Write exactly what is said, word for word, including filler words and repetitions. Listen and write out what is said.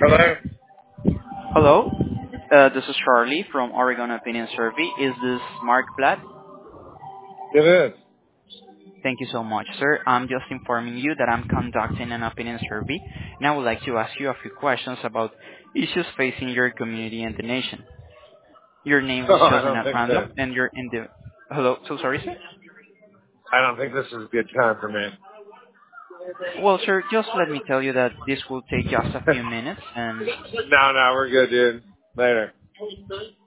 Hello? Hello, uh, this is Charlie from Oregon Opinion Survey. Is this Mark Platt? It is. Thank you so much, sir. I'm just informing you that I'm conducting an opinion survey, and I would like to ask you a few questions about issues facing your community and the nation. Your name was Oh, I chosen don't at think random, that. and you're in the... Hello, so sorry, sir? I don't think this is a good time for me. Well, sir, just let me tell you that this will take just a few minutes, and no, no, we're good, dude. Later.